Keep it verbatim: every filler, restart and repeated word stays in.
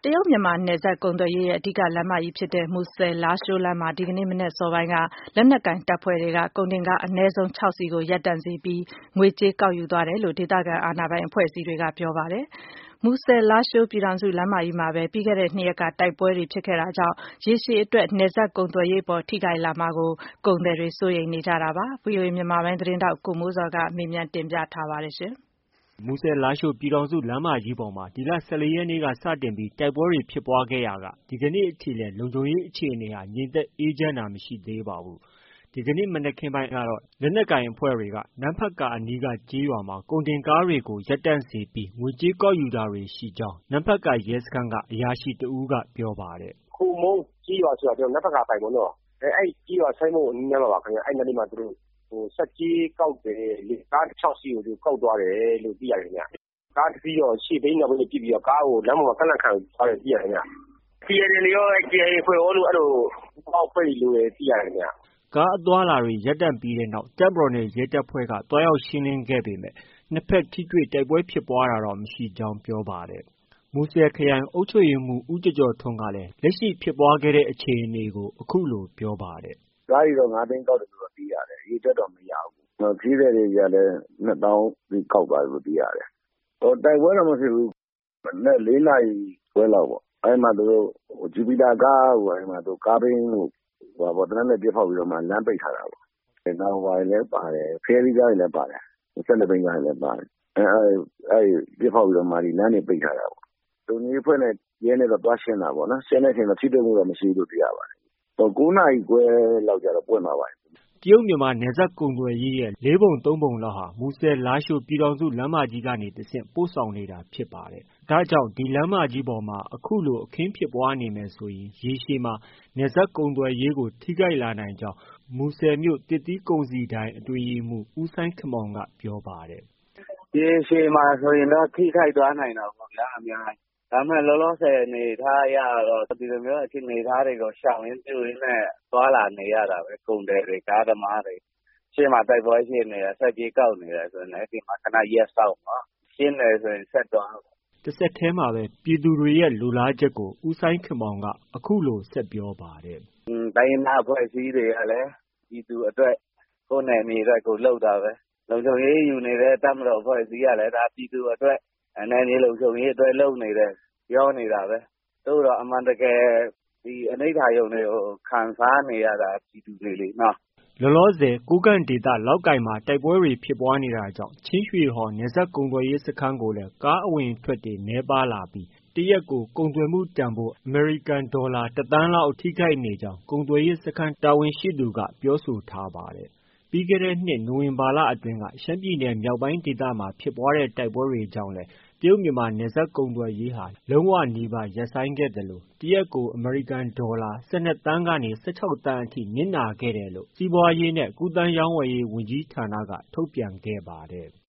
တရုတ်မြန်မာနယ်စပ်ကုန်သွယ်ရေးရဲ့အဓိကလမ်းမကြီးဖြစ်တဲ့မူဆယ်-လားရှိုးလမ်းမှာဒီကနေ့မနက်အစောပိုင်းကလက်နက်ကိုင်တပ်ဖွဲ့တွေကကုန်တင်ကားအနည်းဆုံးခြောက်စီးကိုရပ်တန့်စေပြီးငွေကြေးကောက်ယူသွားတယ်လို့ဒေသခံအာဏာပိုင်အဖွဲ့အစည်းတွေကပြောပါတယ်။မူဆယ်-လားရှိုးပြည်ထောင်စုလမ်းမကြီးမှာပဲပြီးခဲ့တဲ့နှစ်ရက်ကတိုက်ပွဲတွေဖြစ်ခဲ့တာကြောင့်ရေရှည်အတွက်နယ်စပ်ကုန်သွယ်ရေးအပေါ်ထိခိုက်လာမှာကိုကုန်သည်တွေစိုးရိမ်နေကြတာပါ။ ဗွီအိုအေမြန်မာပိုင်းသတင်းထောက်ကိုမိုးဇော်ကမေးမြန်းတင်ပြထားပါတယ်။မူဆယ်-လားရှိုးပြည်ထောင်စုလမ်းမကြီးပေါ်မှာဒီလ၁၄ရက်နေ့ကစတင်ပြီးတိုက်ပွဲတွေဖြစ်ပွားခဲ့ရာကဒီကနေ့အထိလည်းလုံခြုံရေးအခြေအနေဟာငြိမ်သက်အေးချမ်းတာမရှိသေးပါဘူး။ ဒီကနေ့မနက်ခင်းပိုင်းကတော့လက်နက်ကိုင်အဖွဲ့တွေကနမ့်ဖတ်ကာအနီးကကျေးရွာမှာကုန်တင်ကားတွေကိုရပ်တန့်စေပြီးငွေကြေးကောက်ယူတာတွေရှိကြောင်းနမ့်ဖတ်ကာရဲစခန်းကအရာရှိတဦးကပြောပါတယ်။ခိုမုန်းကျေးရွာဆိုတာကျွန်တော်နမ့်ဖတ်ကာပိုင်ပေါ့နော်။အဲအဲ့ကျေးရွာဆိုင်းမုန်းအနီးနားမှာပါခင်ဗျ။အဲ့နားလေးမှာသူတို့ဟိုဆက်ကြီးကောက်တယ်ကားခြောက်စီးကိုသူကောက်သွားတယ်လို့သိရတယ်ခင်ဗျ။ကားတစ်စီးတော့ရှေ့ဘိန်းနောက်ဘိန်းပြစ်ပြီးတော့ကားကိုလမ်းပေါ်မှာကန့်လန့်ခံသွားတယ်သိရတယ်ခင်ဗျ။ စီအန်အယ်ရော ကေအိုင်အေ အဖွဲ့ရောလို့အဲ့လိုပေါက်ဖွဲ့လို့သိရတယ်ခင်ဗျ။ကားအသွားအလာတွေရပ်တန့်ပြီးတဲ့နောက်တပ်မတော်နဲ့ရဲတပ်ဖွဲ့ကတွားရောက်ရှင်းလင်းခဲ့ပေမဲ့နှစ်ဖက်ထိတွေ့တိုက်ပွဲဖြစ်ပွားတာတော့မရှိကြောင်းပြောပါတယ်။မူဆယ်ခရိုင်အုပ်ချုပ်ရေးမှူးဦးကျော်ကျော်ထွန်းကလည်းလက်ရှိဖြစ်ပွားခဲ့တဲ့အခြေအနေကိုအခုလိုပြောပါတယ်။ကားတွေတော့ငါးသိန်းကောက်တယ်လို့သိရတယ်။အရေအတွက်တော့မရဘူး။ခရီးသည်တွေကလည်းနှစ်သောင်းကောက်သွားတယ်လို့သိရတယ်။ဟိုတိုက်ပွဲတော့မဖြစ်ဘူး။မနက်လေးနာရီခွဲလောက်ပေါ့။အဲ့မှာသူတို့ဂျူပီတာကားကိုအဲ့မှာသူကားဘိန်းကိုဟိုပေါ့တနက်နဲ့ပြစ်ဖောက်ပြီးတော့မှလမ်းပိတ်ထားတာပေါ့။နောက်ဟိုလည်းပါတယ်ဖဲရီးကားတွေလည်းပါတယ်။ဆက်လက်ဘိန်းကားတွေလည်းပါတယ်။အဲအဲ့ပြစ်ဖောက်ပြီးတော့မှဒီလမ်းတွေပိတ်ထားတာပေါ့။လုံကြီးဖွဲ့နဲ့ရဲနဲ့တော့တွားရှင်းတာပေါ့နော်။ရှင်းတဲ့အချိန်မှာထိတွေ့မှုတော့မရှိဘူးလို့သိရပါတယ်။ဟို၉နာရီခွဲလောက်ကျတော့ပွင့်သွားပါတယ်။တရုတ်မြန်မာနယ်စပ်ကုန်သွယ်ရေးရဲ့လေးပုံသုံးပုံလောက်ဟာမူဆယ်-လားရှိုးပြည်ထောင်စုလမ်းမကြီးကနေတဆင့်ပို့ဆောင်နေတာဖြစ်ပါတယ်။ဒါကြောင့်ဒီလမ်းမကြီးပေါ်မှာအခုလိုအခင်းဖြစ်ပွားနေမယ်ဆိုရင်ရေရှည်မှာနယ်စပ်ကုန်သွယ်ရေးကိုထိခိုက်လာနိုင်ကြောင်းမူဆယ်မြို့သစ်သီးကုန်စည်ဒိုင်အတွင်းရေးမှူးဦးစိုင်းခင်မောင်ကပြောပါတယ်။ရေရှည်မှာဆိုရင်တော့ထိခိုက်သွားနိုင်တာပေါ့ဗျာအများကြီး။ဒါပေမဲ့လောလောဆယ်အနေထားအရတော့ဒီလိုမျိုးအခြေအနေထားတွေကိုရှောင်ရင်းပြုရင်းနဲ့သွားလာနေရတာပဲကုန်တယ်တွေကားသမားတွေရှေ့မှာတိုက်ပွဲရှိနေတာဆက်ကြီးကောက်နေတယ်ဆိုရင်ဒီမှာခဏရက်စောင့်နော်ရှင်းတယ်ဆိုရင်ဆက်သွားတစ်ဆက်တည်းမှာပဲပြည်သူတွေရဲ့လူလားချက်ကိုဦးစိုင်းခင်မောင်ကအခုလိုဆက်ပြောပါတယ်။အင်းတိုင်းနာအဖွဲ့အစည်းတွေကလည်းပြည်သူအတွက်ကိုယ်နယ်မြေအတွက်ကိုလှုပ်တာပဲလုံခြုံရေးယူနေတဲ့တပ်မတော်အဖွဲ့အစည်းကလည်းဒါပြည်သူအတွက်အနေနဲ့လုံခြုံရေးအတွက်လှုပ်နေတယ်ပြောနေတာပဲတို့တော့အမှန်တကယ်ဒီအနိဋ္ဌာယုံတွေကိုခံစားနေရတာပြည်သူတွေလေနော်လောလောဆယ်ကိုးကန့်ဒေသလောက်ကိုင်မှာတိုက်ပွဲတွေဖြစ်ပွားနေတာကြောင့်ချင်းရွှေဟော်နယ်စပ်ကုန်သွယ်ရေးစခန်းကိုလည်းကားအဝင်အထွက်တွေနည်းပါးလာပြီးတရက်ကိုကုန်သွယ်မှုတန်ဖိုးအမေရိကန်ဒေါ်လာတစ်သန်းလောက်ထိခိုက်နေကြောင်းကုန်သွယ်ရေးစခန်းတာဝန်ရှိသူကပြောဆိုထားပါတယ်။ပြီးခဲ့တဲ့နှစ်နိုဝင်ဘာလအတွင်းကရှမ်းပြည်နယ်မြောက်ပိုင်းဒေသမှာဖြစ်ပွားတဲ့တိုက်ပွဲတွေကြောင့်လည်းတရုတ်မြန်မာနယ်စပ်ကုန်သွယ်ရေးဟာလုံးဝနီးပါးရပ်ဆိုင်းခဲ့သလိုတရက်ကိုအမေရိကန်ဒေါ်လာ၁၂သန်းကနေ၁၆သန်းအထိနစ်နာခဲ့တယ်လို့စီးပွားရေးနဲ့ကူးသန်းရောင်းဝယ်ရေးဝန်ကြီးဌာနကထုတ်ပြန်ခဲ့ပါတယ်။